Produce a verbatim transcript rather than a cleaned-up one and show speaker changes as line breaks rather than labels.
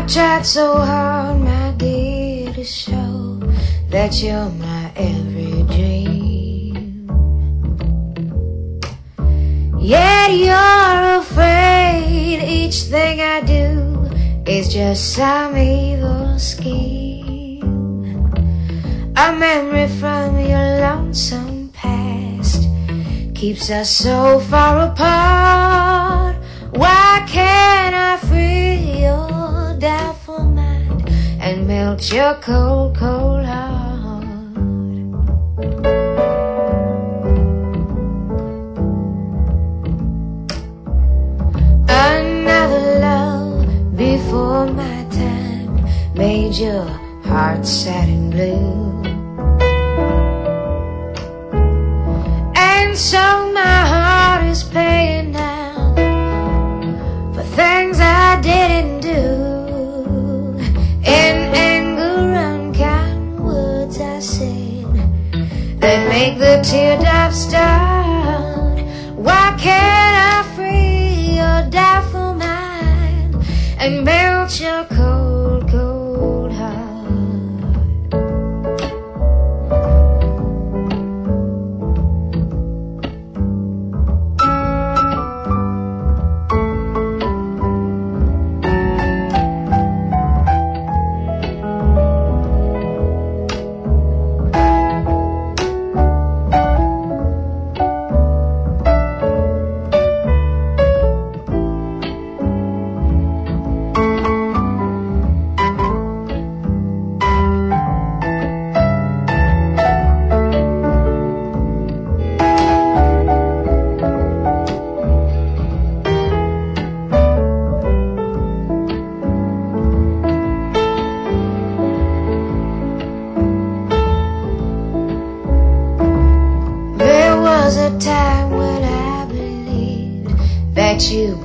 I've tried so hard, my dear, to show that you're my every dream. Yet you're afraid each thing I do is just some evil scheme. A memory from your lonesome past keeps us so far apart. Why can't I free your doubtful mind and melt your cold, cold heart? Another love before my time made your heart sad and blue, and so my heart is paying now for things I didn't do. In anger, unkind words I said that make the teardrops start. Why can't I free your doubtful mind and melt your cold, cold heart? There was a time when I believed that you